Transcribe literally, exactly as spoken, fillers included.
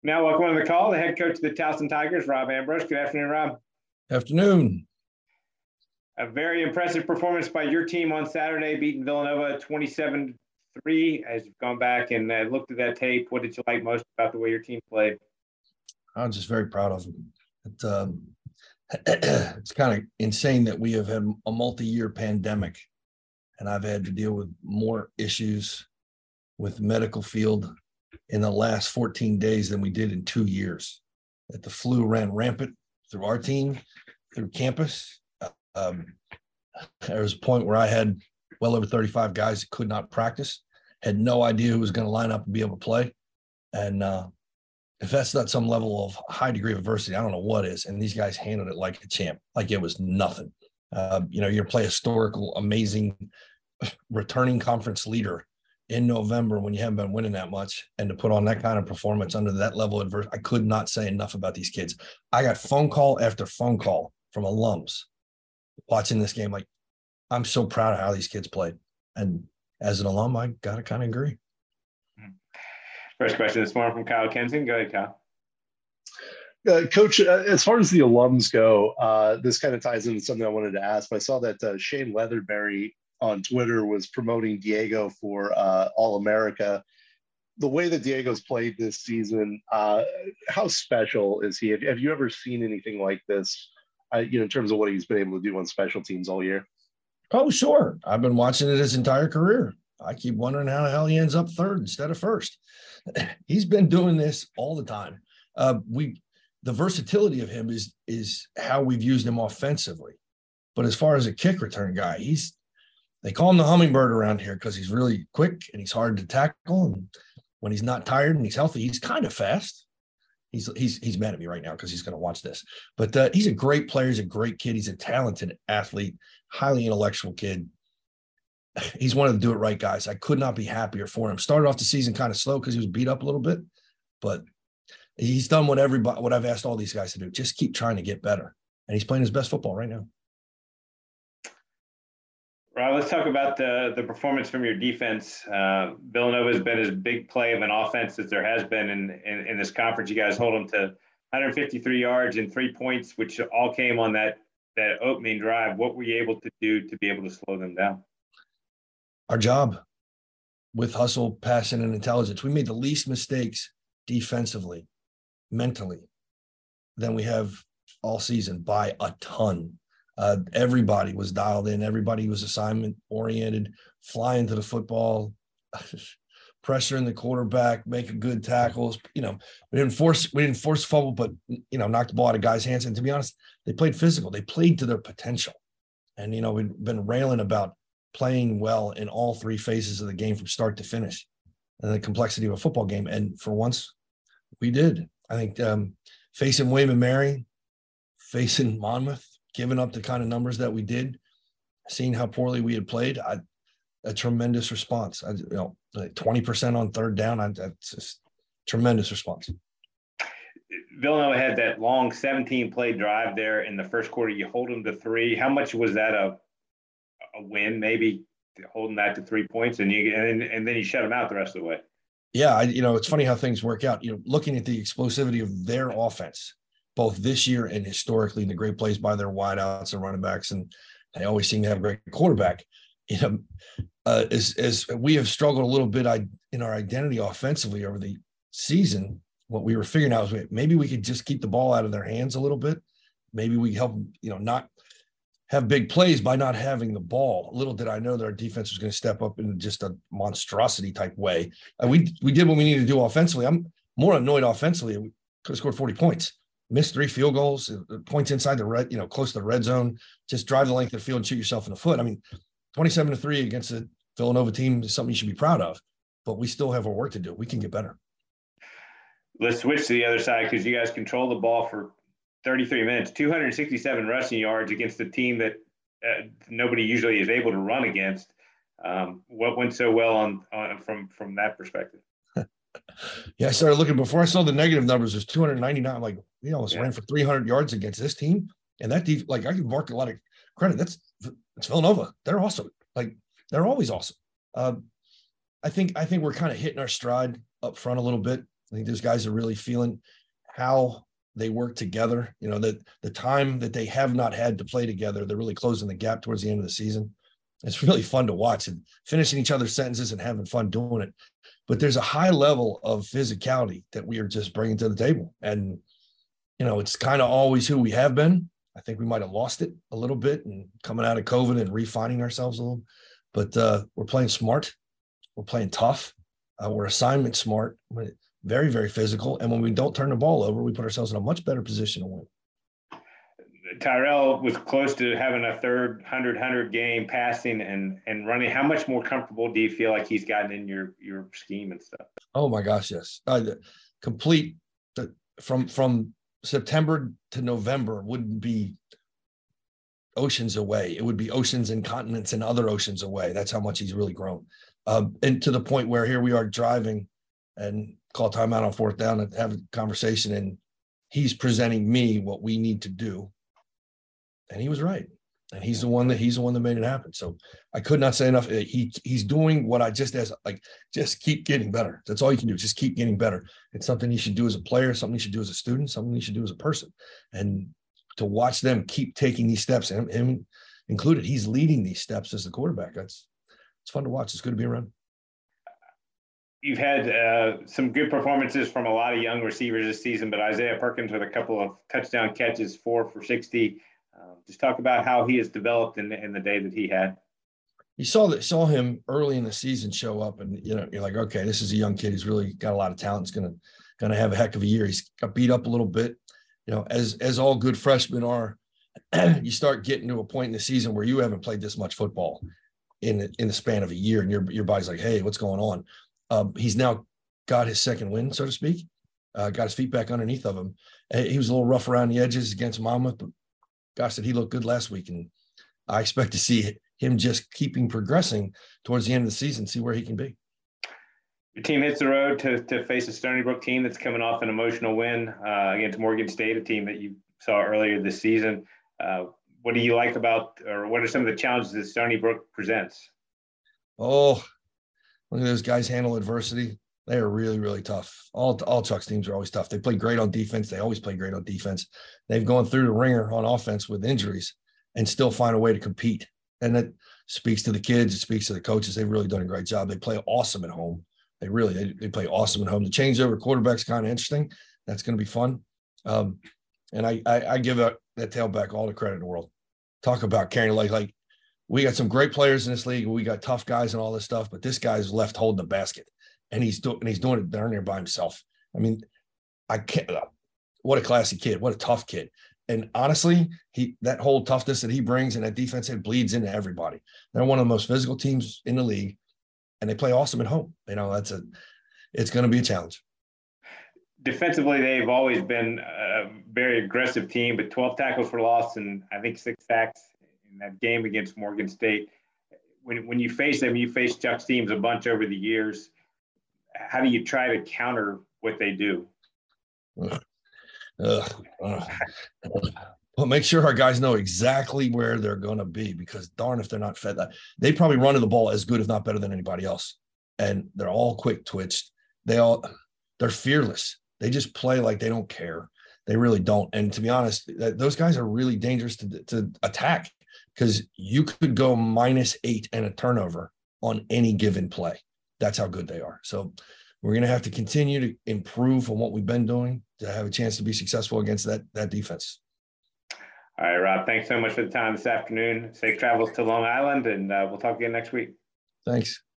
Now, welcome on the call, the head coach of the Towson Tigers, Rob Ambrose. Good afternoon, Rob. Afternoon. A very impressive performance by your team on Saturday, beating Villanova twenty-seven three. As you've gone back and uh, looked at that tape, what did you like most about the way your team played? I'm just very proud of them. It, um, it's kind of insane that we have had a multi-year pandemic, and I've had to deal with more issues with the medical field in the last fourteen days than we did in two years. That the flu ran rampant through our team, through campus. Um, there was a point where I had well over thirty-five guys that could not practice, had no idea who was going to line up and be able to play. And uh, if that's not some level of high degree of adversity, I don't know what is. And these guys handled it like a champ, like it was nothing. Uh, you know, you're play historical, amazing, returning conference leader in November when you haven't been winning that much, and to put on that kind of performance under that level of adversity, I could not say enough about these kids. I got phone call after phone call from alums watching this game. Like, I'm so proud of how these kids played. And as an alum, I got to kind of agree. First question this morning from Kyle Kenson. Go ahead, Kyle. Uh, Coach, uh, as far as the alums go, uh, this kind of ties into something I wanted to ask. I saw that uh, Shane Leatherberry on Twitter was promoting Diego for uh, All-America. The way that Diego's played this season, uh, how special is he? Have, have you ever seen anything like this, uh, you know, in terms of what he's been able to do on special teams all year? Oh, sure. I've been watching it his entire career. I keep wondering how the hell he ends up third instead of first. He's been doing this all the time. Uh, we, the versatility of him is, is how we've used him offensively. But as far as a kick return guy, he's, they call him the hummingbird around here because he's really quick and he's hard to tackle. And when he's not tired and he's healthy, he's kind of fast. He's he's he's mad at me right now because he's going to watch this. But uh, he's a great player. He's a great kid. He's a talented athlete, highly intellectual kid. He's one of the do it right guys. I could not be happier for him. Started off the season kind of slow because he was beat up a little bit, but he's done what everybody, what I've asked all these guys to do. Just keep trying to get better. And he's playing his best football right now. Rob, let's talk about the, the performance from your defense. Uh, Villanova has been as big play of an offense as there has been in, in, in this conference. You guys hold them to one hundred fifty-three yards and three points, which all came on that, that opening drive. What were you able to do to be able to slow them down? Our job with hustle, passion, and intelligence. We made the least mistakes defensively, mentally, than we have all season by a ton. Uh, everybody was dialed in. Everybody was assignment oriented, flying to the football, pressuring the quarterback, making good tackles. You know, we didn't force, we didn't force fumble, but, you know, knocked the ball out of guys' hands. And to be honest, they played physical. They played to their potential. And, you know, we've been railing about playing well in all three phases of the game from start to finish and the complexity of a football game. And for once, we did. I think um, facing William and Mary, facing Monmouth, giving up the kind of numbers that we did, seeing how poorly we had played, I, a tremendous response. I, you know, like twenty percent on third down, I, that's just tremendous response. Villanova had that long seventeen-play drive there in the first quarter. You hold them to three. How much was that a, a win, maybe holding that to three points, and you and, and then you shut them out the rest of the way? Yeah, I, you know, it's funny how things work out. You know, looking at the explosivity of their offense, both this year and historically, and the great plays by their wideouts and running backs, and they always seem to have a great quarterback. You know, uh, as, as we have struggled a little bit I, in our identity offensively over the season, what we were figuring out was maybe we could just keep the ball out of their hands a little bit. Maybe we help them, you know, not have big plays by not having the ball. Little did I know that our defense was going to step up in just a monstrosity type way. And we we did what we needed to do offensively. I'm more annoyed offensively. We could have scored forty points. Missed three field goals, points inside the red, you know, close to the red zone. Just drive the length of the field and shoot yourself in the foot. I mean, twenty-seven to three against the Villanova team is something you should be proud of, but we still have our work to do. We can get better. Let's switch to the other side because you guys control the ball for thirty-three minutes, two hundred sixty-seven rushing yards against a team that uh, nobody usually is able to run against. Um, what went so well on, on from from that perspective? Yeah, I started looking before I saw the negative numbers. There's two hundred ninety-nine. I'm like, we almost yeah. ran for three hundred yards against this team, and that def- like I can mark a lot of credit. That's it's Villanova. They're awesome. Like they're always awesome. Uh, I think I think we're kind of hitting our stride up front a little bit. I think those guys are really feeling how they work together. You know, that the time that they have not had to play together, they're really closing the gap towards the end of the season. It's really fun to watch and finishing each other's sentences and having fun doing it. But there's a high level of physicality that we are just bringing to the table. And, you know, it's kind of always who we have been. I think we might have lost it a little bit and coming out of COVID and refining ourselves a little, but uh, we're playing smart. We're playing tough. Uh, we're assignment smart, very, very physical. And when we don't turn the ball over, we put ourselves in a much better position to win. Tyrell was close to having a third hundred hundred game passing and and running. How much more comfortable do you feel like he's gotten in your your scheme and stuff? Oh my gosh, yes. Uh, complete the, from from September to November wouldn't be oceans away. It would be oceans and continents and other oceans away. That's how much he's really grown. Um, and to the point where here we are driving and call timeout on fourth down and have a conversation, and he's presenting me what we need to do. And he was right. And he's the one that he's the one that made it happen. So I could not say enough. He he's doing what I just as like, just keep getting better. That's all you can do. Just keep getting better. It's something you should do as a player, something you should do as a student, something you should do as a person. And to watch them keep taking these steps, and him included, he's leading these steps as the quarterback. That's it's fun to watch. It's good to be around. You've had uh, some good performances from a lot of young receivers this season, but Isaiah Perkins with a couple of touchdown catches, four for sixty. Uh, just talk about how he has developed in, in the day that he had. You saw that saw him early in the season show up, and you know you're like, okay, this is a young kid. He's really got a lot of talent. He's gonna gonna have a heck of a year. He's got beat up a little bit, you know, as as all good freshmen are. You start getting to a point in the season where you haven't played this much football in the, in the span of a year, and your your body's like, hey, what's going on? Um, he's now got his second win, so to speak. Uh, got his feet back underneath of him. He was a little rough around the edges against Monmouth, but gosh, did he look good last week. And I expect to see him just keeping progressing towards the end of the season, see where he can be. Your team hits the road to, to face a Stony Brook team that's coming off an emotional win uh, against Morgan State, a team that you saw earlier this season. Uh, what do you like about, or what are some of the challenges that Stony Brook presents? Oh, look at those guys handle adversity. They are really, really tough. All all Chuck's teams are always tough. They play great on defense. They always play great on defense. They've gone through the ringer on offense with injuries and still find a way to compete. And that speaks to the kids. It speaks to the coaches. They've really done a great job. They play awesome at home. They really, they, they play awesome at home. The changeover quarterback's kind of interesting. That's going to be fun. Um, and I, I, I give a, that tailback all the credit in the world. Talk about carrying, like, like we got some great players in this league. We got tough guys and all this stuff, but this guy's left holding the basket. And he's doing and he's doing it darn near by himself. I mean, I can't. What a classy kid! What a tough kid! And honestly, he that whole toughness that he brings and that defense, it bleeds into everybody. They're one of the most physical teams in the league, and they play awesome at home. You know, that's a. It's going to be a challenge. Defensively, they've always been a very aggressive team, but twelve tackles for loss and I think six sacks in that game against Morgan State. When when you face them, you face Chuck's teams a bunch over the years. How do you try to counter what they do? Uh, uh, uh, well, make sure our guys know exactly where they're going to be, because darn if they're not fed that. They probably run to the ball as good, if not better, than anybody else. And they're all quick twitched. They all, they're fearless. They just play like they don't care. They really don't. And to be honest, those guys are really dangerous to, to attack, because you could go minus eight and a turnover on any given play. That's how good they are. So we're going to have to continue to improve on what we've been doing to have a chance to be successful against that, that defense. All right, Rob, thanks so much for the time this afternoon. Safe travels to Long Island, and uh, we'll talk again next week. Thanks.